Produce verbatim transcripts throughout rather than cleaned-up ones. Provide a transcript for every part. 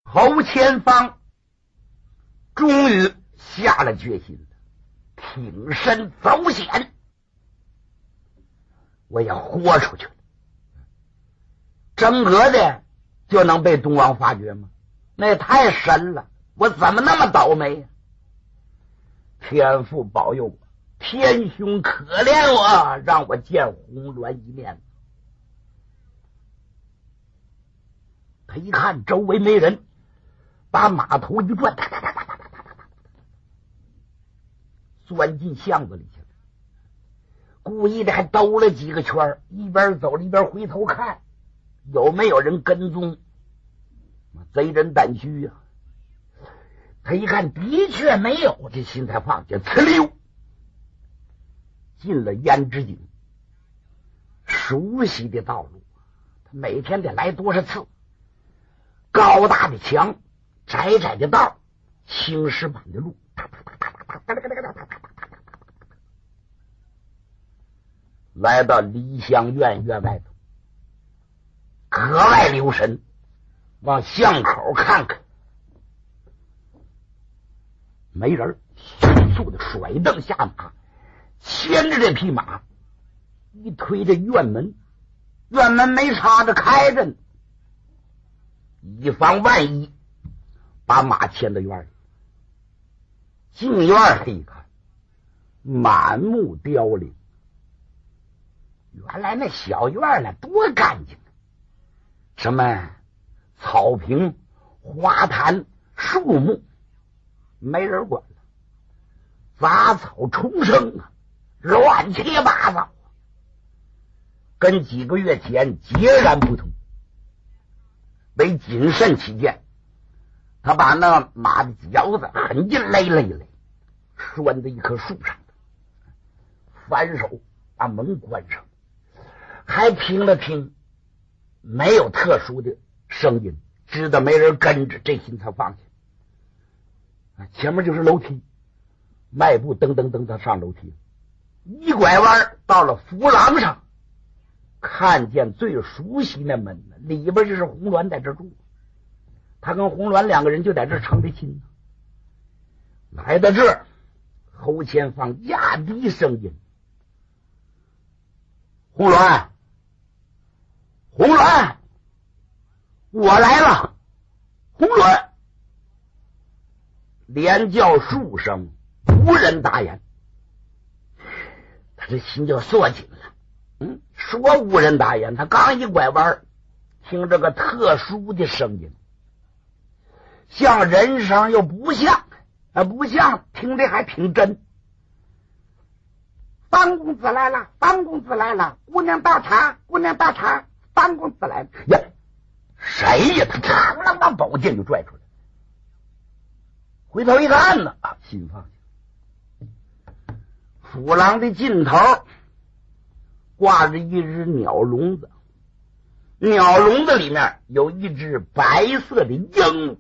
侯前方终于下了决心了，挺身走险，我要豁出去了。真格的就能被东王发觉吗？那也太神了，我怎么那么倒霉呀、啊？天父保佑我，天兄可怜我，让我见红鸾一面。他一看周围没人，把马头一转，哒哒哒哒哒哒哒哒，钻进巷子里去了。故意的还兜了几个圈，一边走一边回头看有没有人跟踪。贼人胆虚呀、啊！他一看的确没有，这心才放下，呲溜进了胭脂井。熟悉的道路，他每天得来多少次？高大的墙，窄窄的道，青石板的路，来到梨香院院外头，格外留神，往巷口看看，没人，迅速的甩蹬下马，牵着这匹马一推这院门，院门没插着，开着呢，以防万一，把马牵到院里。进院里一看，满目凋零。原来那小院呢多干净，什么草坪、花坛、树木，没人管了，杂草丛生啊，乱七八糟，跟几个月前截然不同。为谨慎起见，他把那马的脚子狠劲勒了一勒，拴在一棵树上，反手把门关上，还听了听，没有特殊的声音，知道没人跟着，这心才放下。前面就是楼梯，迈步噔噔噔的上楼梯，一拐弯到了扶廊上，看见最熟悉那门，里边就是红鸾在这住，他跟红鸾两个人就在这成的亲。来到这儿，侯前方压低声音：“红鸾，红鸾，我来了！”红鸾连叫数声，无人答言。他这心就缩紧了。嗯，说无人答言，他刚一拐弯，听这个特殊的声音，像人声又不像，啊，不像，听着还挺真。方公子来了，方公子来了，姑娘倒茶，姑娘倒茶，方公子来了。呀，谁呀？他嘡啷把宝剑就拽出来，回头一看呢，啊，心放下。府廊的尽头挂着一只鸟笼子，鸟笼子里面有一只白色的鹦鹉。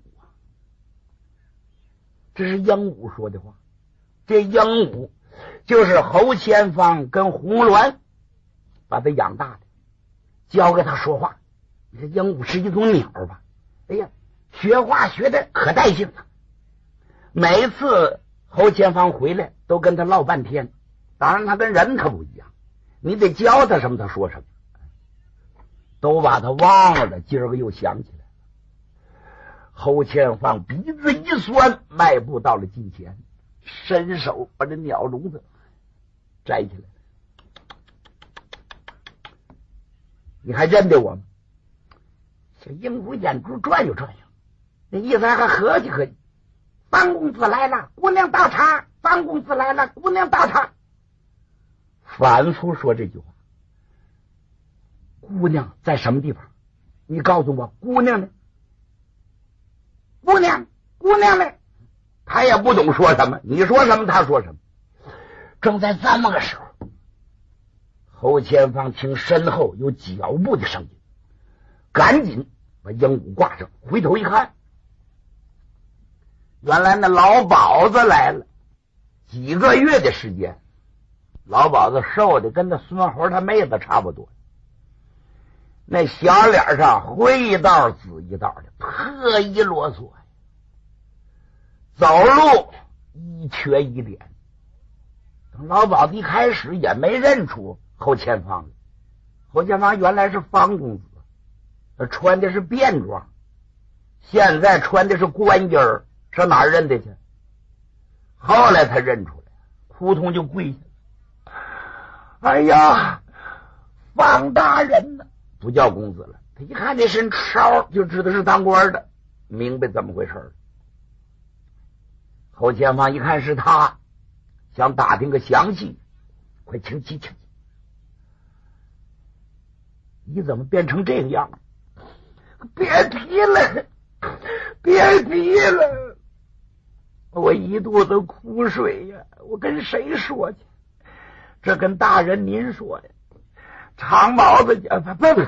这是鹦鹉说的话，这鹦鹉就是侯前方跟红鸾把他养大的，教给他说话。你这鹦鹉是一种鸟吧？哎呀，学话学的可带劲了。每次侯前方回来都跟他唠半天，当然他跟人可不一样，你得教他什么他说什么，都把他忘了，今儿个又想起来了。侯前方鼻子一酸，迈步到了近前，伸手把这鸟笼子摘起来。你还认得我吗？这鹦鹉眼珠转悠转悠，那意思还合计合计。方公子来了，姑娘倒茶，方公子来了，姑娘倒茶，反复说这句话。姑娘在什么地方？你告诉我，姑娘呢？姑娘，姑娘呢？他也不懂说什么，你说什么他说什么。正在这么个时候，侯前方听身后有脚步的声音，赶紧把鹦鹉挂上，回头一看，原来那老鸨子来了。几个月的时间，老鸨子瘦的跟那孙猴他妹子差不多， 那小脸上灰一道紫一道的，特一啰嗦，走路一瘸一脸。等老鸨子一开始也没认出侯前方来，侯前方原来是方公子，他穿的是便装，现在穿的是官衣儿，上哪儿认得去？后来他认出来，扑通就跪下了。哎呀，方大人呢？不叫公子了，他一看这身袢就知道是当官的，明白怎么回事了。侯前方一看是他，想打听个详细，快请起，请起！你怎么变成这个样？别提了，别提了！我一肚子苦水呀，我跟谁说去？这跟大人您说呀。长毛子讲，不不不，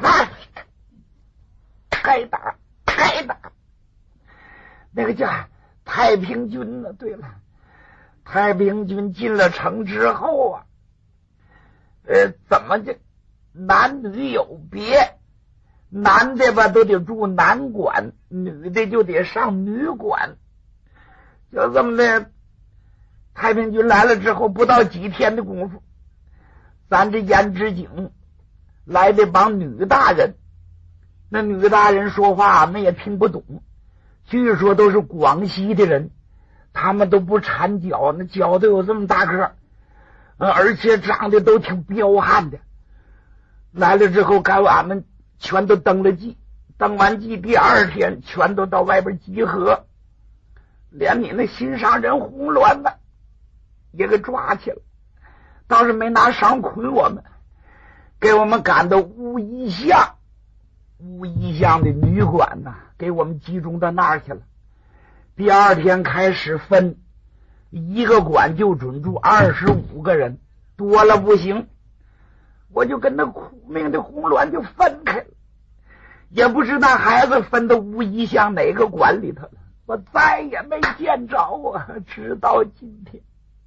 该打该打。那个叫太平军呢？对了，太平军进了城之后啊，呃，怎么就男女有别？男的吧都得住男馆，女的就得上女馆。就这么的，太平军来了之后，不到几天的功夫，咱这胭脂井来的帮女大人，那女大人说话那也听不懂，据说都是广西的人，他们都不缠脚，那脚都有这么大个，而且长得都挺彪悍的。来了之后，该俺们全都登了记，登完记第二天全都到外边集合，连你那心上人红鸾呢也给抓去了，倒是没拿绳捆我们，给我们赶到乌衣巷，乌衣巷的女馆呐，给我们集中到那儿去了。第二天开始分，一个馆就准住二十五个人，多了不行。我就跟那苦命的红鸾就分开了，也不知道孩子分到乌衣巷哪个馆里头了，我再也没见着啊，直到今天。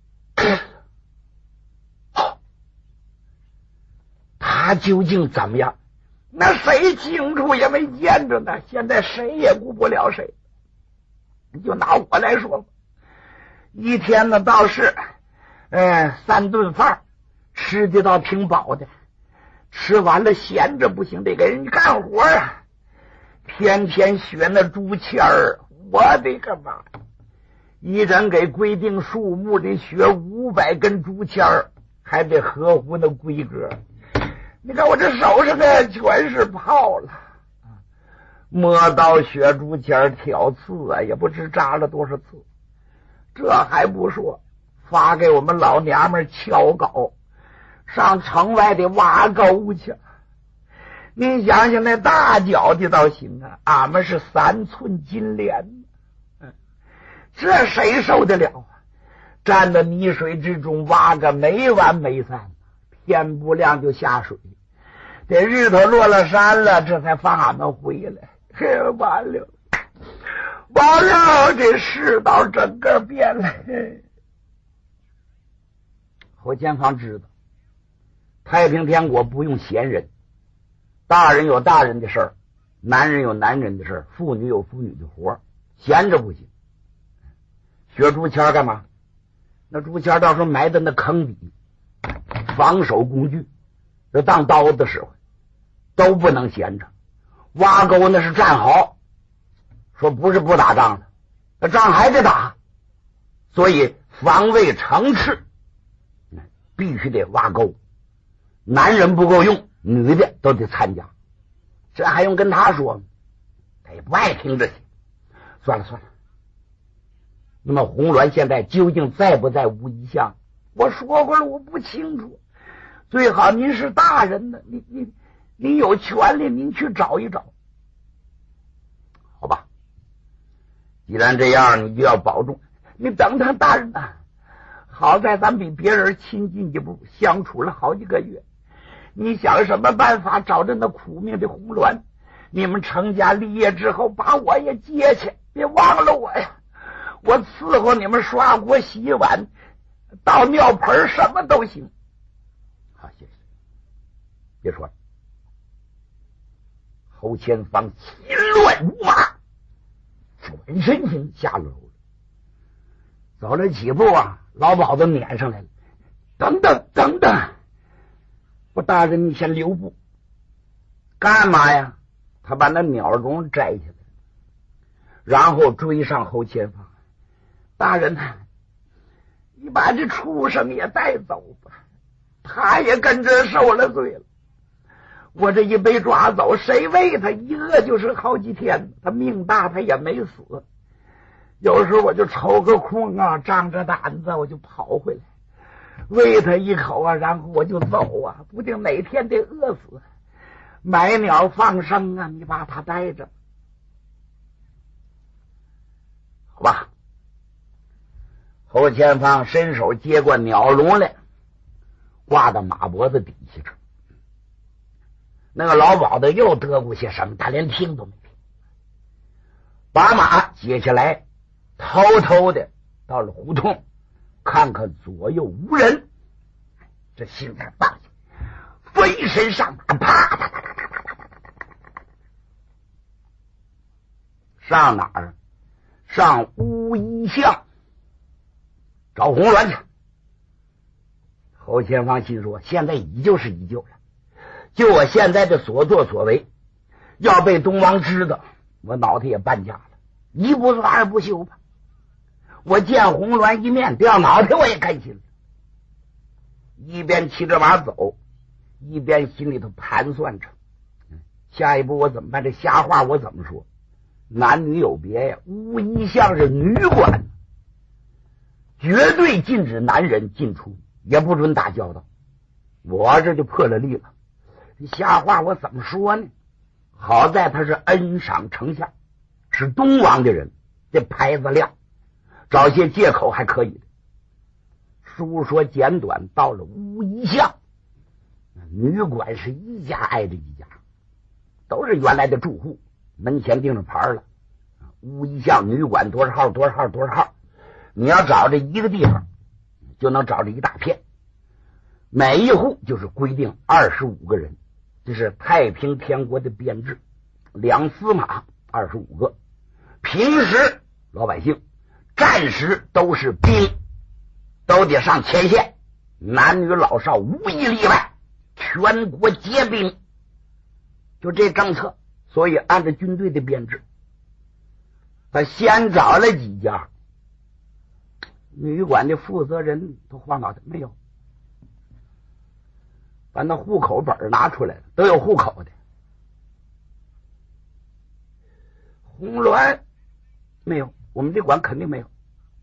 他究竟怎么样？那谁清楚也没见着呢。现在谁也顾不了谁。就拿我来说吧，一天呢倒是，呃，三顿饭吃的倒挺饱的，吃完了闲着不行，得给人家干活啊。天天学那竹签儿，我的个妈！一人给规定数目得学五百根竹签儿，还得合乎那规格。你看我这手上的全是泡了，磨刀学竹签挑刺啊，也不知扎了多少次。这还不说，发给我们老娘们敲镐，上城外的挖沟去。您想想那大脚的倒行啊，俺们是三寸金莲，嗯，这谁受得了啊？站在泥水之中挖个没完没散，天不亮就下水，这日头落了山了，这才放俺们回来。嘿，完了，完了，这世道整个变了。侯建芳知道，太平天国不用闲人，大人有大人的事儿，男人有男人的事儿，妇女有妇女的活儿，闲着不行。学竹签干嘛？那竹签到时候埋在那坑底，防守工具，这当刀的时候都不能闲着。挖沟那是战壕，说不是不打仗的，那仗还得打，所以防卫城池必须得挖沟，男人不够用，女的都得参加，这还用跟他说吗？他也不爱听这些。算了算了，那么红鸾现在究竟在不在乌衣巷？我说过了，我不清楚。最好您是大人呢，你你你有权利，您去找一找，好吧？既然这样，你就要保重。你等等，大人啊，好在咱比别人亲近一步，相处了好几个月。你想什么办法找着那苦命的红鸾？你们成家立业之后，把我也接去，别忘了我呀！我伺候你们刷锅洗碗，倒尿盆，什么都行。好，谢谢。别说了。 侯前方骑乱如麻，转身间下了楼了。走了几步啊，老鸨子撵上来了，等等等等，我大人你先留步。干嘛呀？他把那鸟笼摘下来，然后追上侯前方。大人呐，你把这畜生也带走吧，他也跟着受了罪了。我这一被抓走，谁喂他？一饿就是好几天，他命大，他也没死。有时候我就抽个空啊，张着胆子我就跑回来，喂他一口啊，然后我就走啊，不定哪天得饿死。买鸟放生啊，你把它带着，好吧？侯前方伸手接过鸟笼来，挂到马脖子底下去。那个老鸨子又得过些什么，他连听都没听，把马接下来，偷偷的到了胡同，看看左右无人，这心才放下，飞身上马，啪啪啪啪啪啪啪啪，上哪儿？上乌衣巷找红鸾去。侯前方心说，现在已旧是已旧了，就我现在的所作所为，要被东王知道，我脑袋也搬家了，一不做二不休吧。我见红鸾一面掉脑袋我也开心了。一边骑着马走，一边心里头盘算着下一步我怎么办，这瞎话我怎么说。男女有别呀，无一像是女馆，绝对禁止男人进出，也不准打交道。我这就破了例了，瞎话我怎么说呢？好在他是恩赏丞相，是东王的人，这牌子亮，找些借口还可以的。书说简短，到了乌衣巷，女馆是一家挨着一家，都是原来的住户，门前钉着牌了，乌衣巷女馆多少号多少号多少号，你要找这一个地方就能找着一大片，每一户就是规定二十五个人，这是太平天国的编制，两司马二十五个，平时老百姓，战时都是兵，都得上前线，男女老少无一例外，全国皆兵，就这政策。所以按照军队的编制，他先找了几家女馆的负责人都晃脑袋没有，把那户口本拿出来了，都有户口的。红鸾没有，我们这馆肯定没有。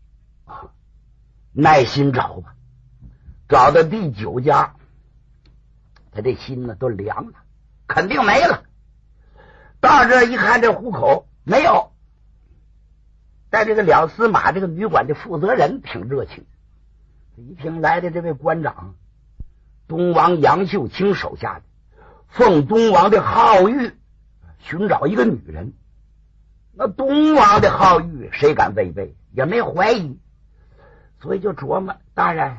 耐心找吧，找到第九家，他这心呢都凉了，肯定没了。到这一看，这户口没有，但这个两司马这个女馆的负责人挺热情，一听来的这位官长，东王杨秀清手下的，奉东王的号谕寻找一个女人，那东王的号谕谁敢违背，也没怀疑，所以就琢磨，大人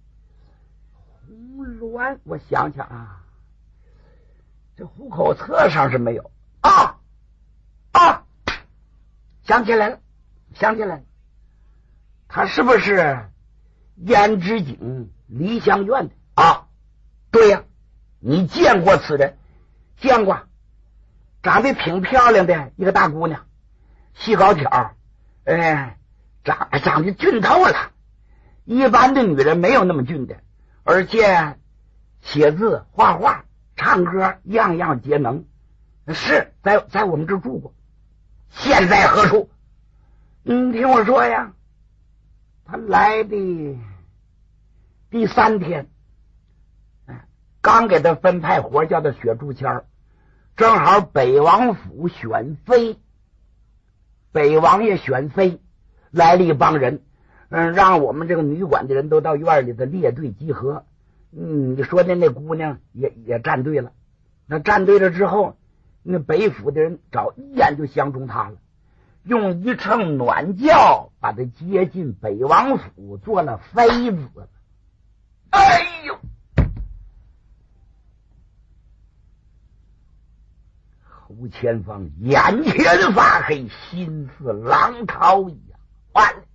红鸾，我想想啊，这户口册上是没有啊啊，想起来了，想起来了，他是不是胭脂井梨香院的啊？对呀、啊，你见过此人？见过，长得挺漂亮的一个大姑娘，细高挑，哎，长长得俊透了。一般的女人没有那么俊的，而且写字、画画、唱歌样样皆能。是在在我们这住过，现在何处？你听我说呀，他来的第三天，刚给他分派活，叫他雪竹签，正好北王府选妃，北王爷选妃，来了一帮人，嗯，让我们这个女馆的人都到院里的列队集合。嗯，你说的那姑娘也也站队了，那站队了之后，那北府的人找一眼就相中他了，用一乘暖轿把他接进北王府，做了妃子。哎呦！侯侯前方眼前发黑，心似浪涛一样。完了，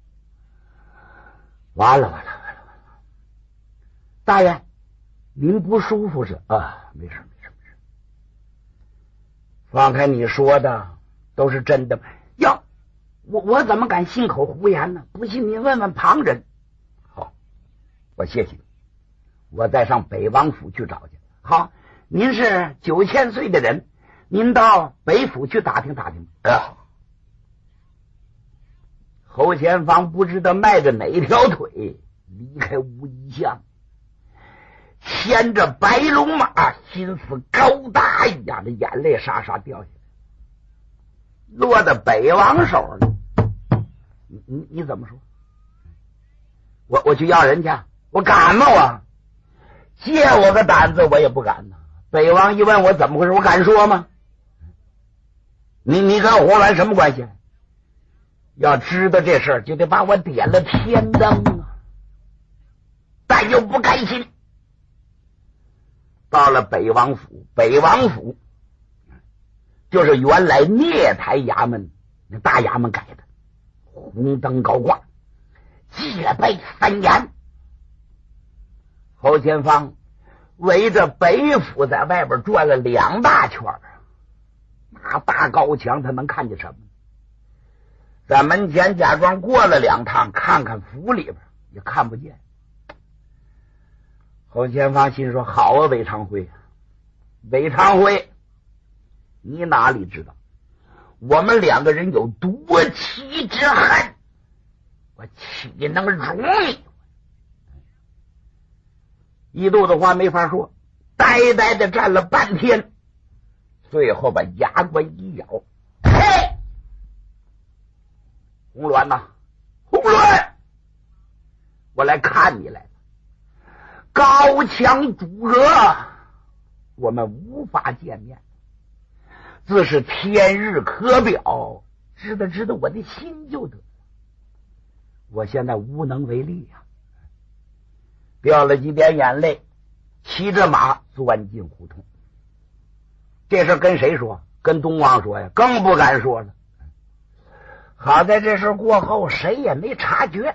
完了，完了，完了，完了！大爷，您不舒服是啊？没事，没事，没事。方才你说的都是真的吗？哟，我我怎么敢信口胡言呢？不信您问问旁人。好，我谢谢你，我再上北王府去找去。好，您是九千岁的人，您到北府去打听打听。啊，侯前方不知道迈着哪条腿离开武夷巷，牵着白龙马，心似高大一样的眼泪沙沙掉下来，落到北王手里。你你你怎么说？我我去要人家，我敢吗？我借我个胆子，我也不敢呢。北王一问我怎么回事，我敢说吗？你你跟红鸾什么关系？要知道这事儿，就得把我点了天灯啊！但又不甘心。到了北王府，北王府就是原来聂台衙门那大衙门改的，红灯高挂，戒备森严。侯前方围着北府在外边转了两大圈，那大高墙他能看见什么？在门前假装过了两趟，看看府里边也看不见。侯前方心说：好啊，韦长辉，韦长辉，你哪里知道我们两个人有多妻之恨？我岂能容你？一肚子话没法说，呆呆的站了半天，最后把牙关一咬，嘿，红鸾呐，红鸾，我来看你来了。高墙阻隔，我们无法见面，自是天日可表，知道知道我的心就得。我现在无能为力呀、啊，掉了几点眼泪，骑着马钻进胡同。这事跟谁说？跟东王说呀，更不敢说了。好在这事过后，谁也没察觉。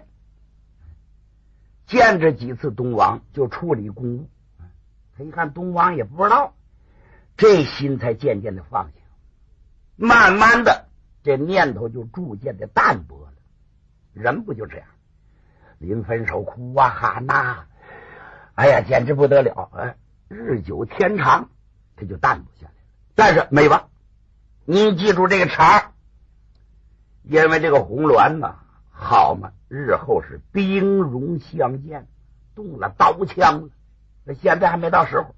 见着几次东王就处理公务，他一看东王也不知道，这心才渐渐的放下。慢慢的，这念头就逐渐的淡薄了。人不就这样，临分手哭啊喊呐，哎呀，简直不得了！哎，日久天长，他就淡不下来了。但是没完，您记住这个茬，因为这个红鸾呐，好嘛，日后是兵戎相见，动了刀枪了。那现在还没到时候。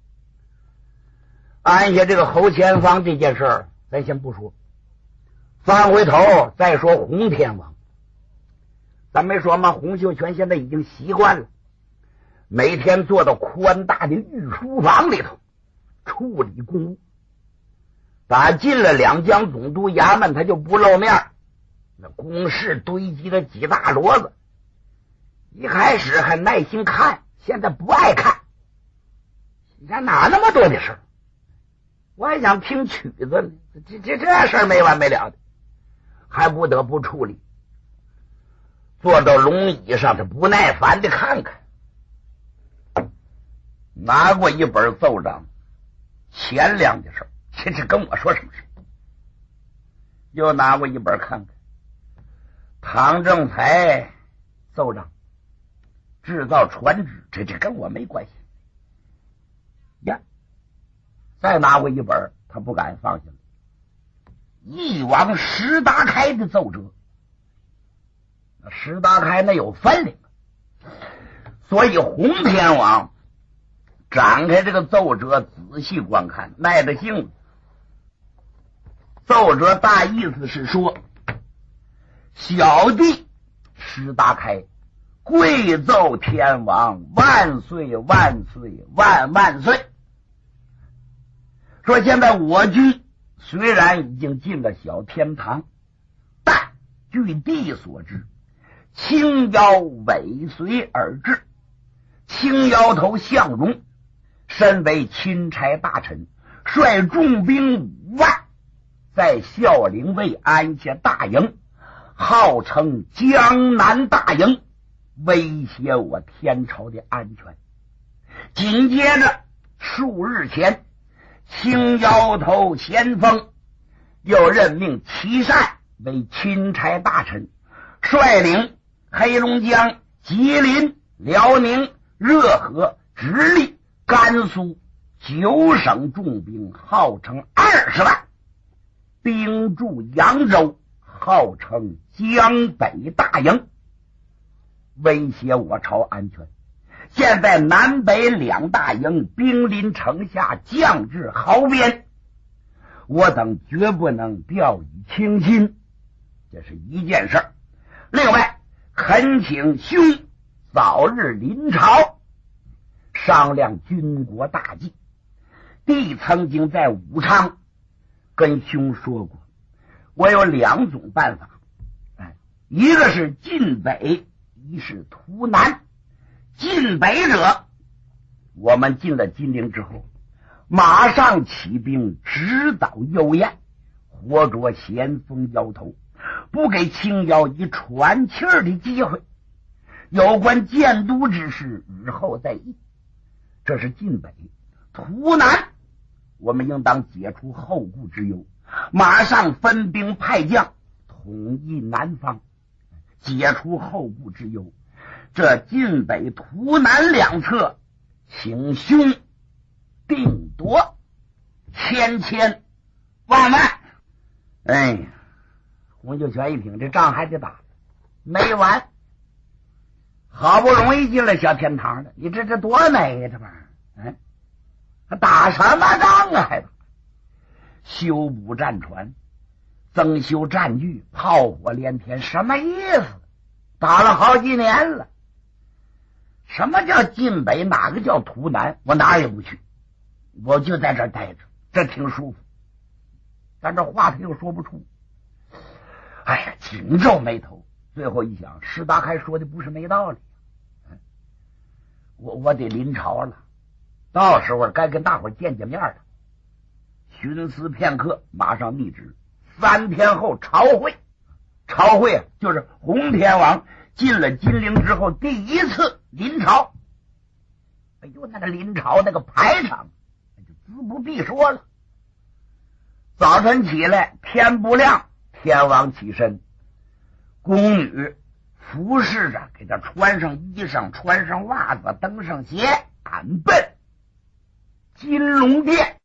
按下这个侯前方这件事儿，咱先不说，翻回头再说洪天王。咱没说吗？洪秀全现在已经习惯了，每天坐到宽大的御书房里头处理公务。打进了两江总督衙门，他就不露面，那公事堆积了几大摞子。一开始还耐心看，现在不爱看。你看哪那么多的事儿？我还想听曲子呢，这这这事儿没完没了的，还不得不处理。坐到龙椅上，他不耐烦的看看，拿过一本奏章，前两件事，这是跟我说什么事？又拿过一本看看，唐正才奏章，制造船只，这这跟我没关系呀。再拿过一本，他不敢放下了，翼王石达开的奏折。石达开那有分量，所以洪天王展开这个奏折仔细观看，耐着性子。奏折大意思是说，小弟石达开跪奏天王万岁万岁万万岁。说现在我军虽然已经进了小天堂，但据地所知，青腰尾随而至，青腰头向荣身为钦差大臣， 率重兵五万，在孝陵卫安下大营，号称江南大营，威胁我天朝的安全。紧接着数日前，青腰头先锋又任命齐善为钦差大臣，率领黑龙江、吉林、辽宁、热河、直隶、甘肃九省重兵，号称二十万，兵驻扬州，号称江北大营，威胁我朝安全。现在南北两大营兵临城下，将至壕边，我等绝不能掉以轻心，这是一件事。另外，恳请兄早日临朝，商量军国大计。弟曾经在武昌跟兄说过，我有两种办法，哎，一个是进北，一是图南。进北者，我们进了金陵之后，马上起兵直捣幽燕，活捉咸丰妖头，不给青妖以喘气儿的机会。有关建都之事，日后再议。这是进北。图南，我们应当解除后顾之忧，马上分兵派将，统一南方，解除后顾之忧。这晋北图南两侧，请兄定夺，千千万万。哎呀，洪秀全一听，这仗还得打，没完。好不容易进了小天堂了，你这这多美呀，这玩意儿，哎，还打什么仗啊？还打修补战船，增修战具，炮火连天，什么意思？打了好几年了。什么叫晋北？哪个叫图南？我哪也不去，我就在这儿待着，这挺舒服。但这话他又说不出。哎呀，紧皱眉头。最后一想，石达开说的不是没道理。我我得临朝了，到时候该跟大伙见见面了。寻思片刻，马上密旨，三天后朝会。朝会啊，就是洪天王进了金陵之后第一次临朝。哎呦，那个临朝那个排场，那就自不必说了。早晨起来，天不亮，天王起身，宫女服侍着，给他穿上衣裳，穿上袜子，登上鞋，赶奔金龙殿。